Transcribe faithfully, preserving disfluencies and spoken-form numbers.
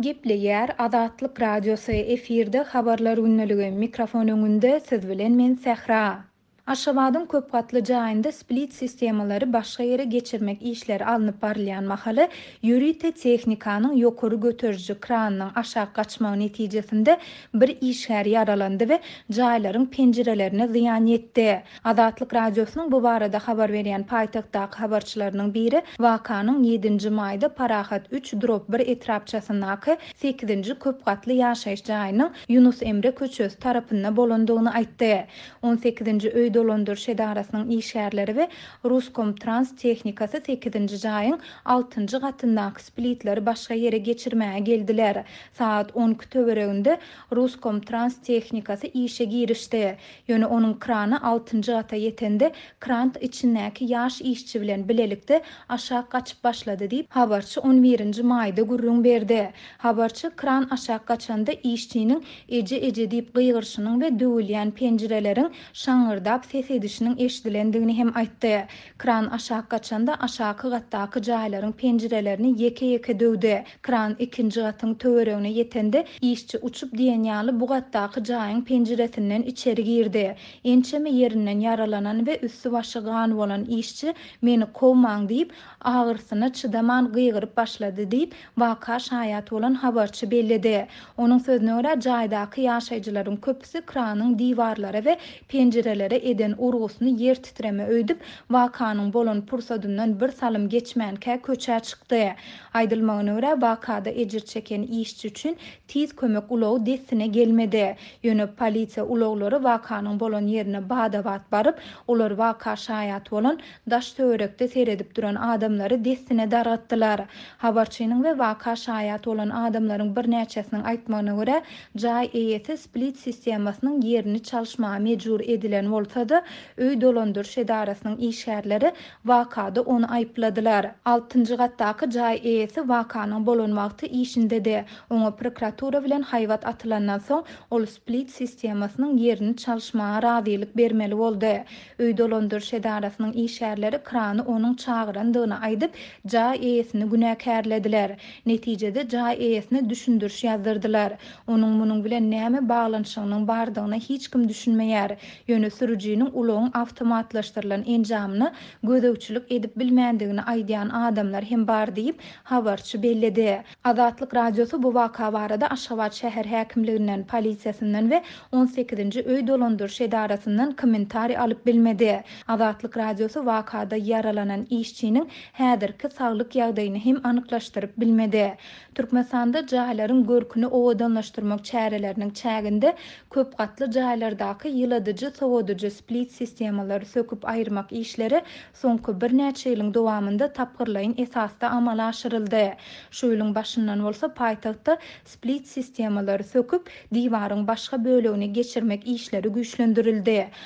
Gepleýär Azatlyk radiosy efirde habarlar ünneligi mikrofon öňünde siz bilen men Sähra. Aşgabatyň köp gatly jaýynda split sistemalary başga ýere geçirmek işleri alınıp barylýan mahaly ýürüýte tehnikanyň ýokary göteriji kranynyň aşağı gaçmagy netijesinde bir işgär ýaralandy we jaýlaryň penjirelerine ziýan ýetdi. Azatlyk radiosynyň bu barada habar berýän paýtagtdaky habarçylarynyň biri wakanyň ýedinji maýda Parahat üç bir etrapçasyndaky sekizinji köp gatly ýaşaýyş jaýynyň Yunus Emre köçesi tarapynda bolandygyny aýtdy. on sekizinji öý dolandyryş edarasynyň işgärleri we Ruskom Trans tehnikasy sekizinji jaýyň altynjy gatyndaky splitleri başga ýere geçirmäge geldiler. Saat on iki töwereginde Ruskom Trans tehnikasy işe girişdi. Ýöne onuň krany altynjy gata ýetende kran içindäki ýaş işçi bilen bilelikde aşağı gaçyp başlady diýip habarçy on birinji maýda gurrun berdi. Habarçy kran aşağı gaçanda işçiniň eje eje diýip gıýgyrşynyň we döwülýän penjireleriň şaňyrdap ses edişiniň eşdilendigini hem aýtdy. Kran aşağı gaçanda aşaky gatdaky jaýlaryň penjirelerini ýeke-ýeke döwdi. Kran ikinji gatyň töweregine ýetende işçi uçup diýen ýaly bu gatdaky jaýyň penjiresinden içeri girdi. Ençeme ýerinden yaralanan we üstü başy gan bolan işçi meni kowmaň diýip agyrsyna çydaman gıýgyryp başlady diýip waka şaýat bolan habarçy bellidi. Onuň sözüne görä jaýdaky ýaşaýjylaryň köpüsi kranyň diwarlary we penjirelere eden urusyny yer titreme öýdüp wakanyň bolan pursadyndan bir salym geçmänkä köçä çykdy. Aýdylmagyna görä wakada ejir çeken işçi üçin tiz kömek ulow desine gelmedi. Ýöne polisiýa ulowlary wakanyň bolan ýerine badabat baryp, olar waka şaýat bolan daş töwerekde seredip duran adamlary desine daratdylar. Habarçynyň we waka şaýat bolan adamlaryň bir näçesiniň aýtmagyna görä, jaý eýesi split sistemasynyň ýerini çalşmaga mejbur edilen bolsa-da, öý dolandyryş edarasynyň işgärleri wakada onu aýpladylar. altynjy gatdaky jaý eýesi wakanyň bolan wagty işindedi. Oňa prokuratura bilen haýwat atylandan soň ol split sistemasynyň ýerini çalşmaga razylyk bermeli boldy. Öý dolandyryş edarasynyň işgärleri krany onuň çagyrandygyny aýdyp, jaý eýesini günäkärlediler. Netijede jaý eýesine düşündürüş ýazdyrdylar. Onuň munyň bilen näme baglanşygynyň bardygyny hiç kim düşünmeýär. Ýöne sürüjiniň ulowyň awtomatlaşdyrylan enjamyny gözegçilik edip bilmändigini aýdýan adamlar hem bar diýip habarçy bellidi. Azatlyk radiosy bu waka barada Aşgabat şäher häkimliginden, polisiýasyndan we on sekizinji öý dolandyryş edarasyndan kommentari alyp bilmedi. Azatlyk radiosy wakada yaralanan işçiniň häzirki saglyk ýagdaýyny hem anyklaşdyryp bilmedi. Türkmenistanda jaýlaryň görküni owadanlaşdyrmak çäreleriniň çäginde köp gatly jaýlardaky ýyladyjy sowadyjy split sistemalary söküp aýyrmak işleri soňky bir näçe ýylyň dowamında tapgyrlaýyn esasda amala aşyryldy. Şu ýylyň başyndan bolsa paýtagtda split sistemalary söküp diwaryň başga bölegine geçirmek işleri güýçlendirildi.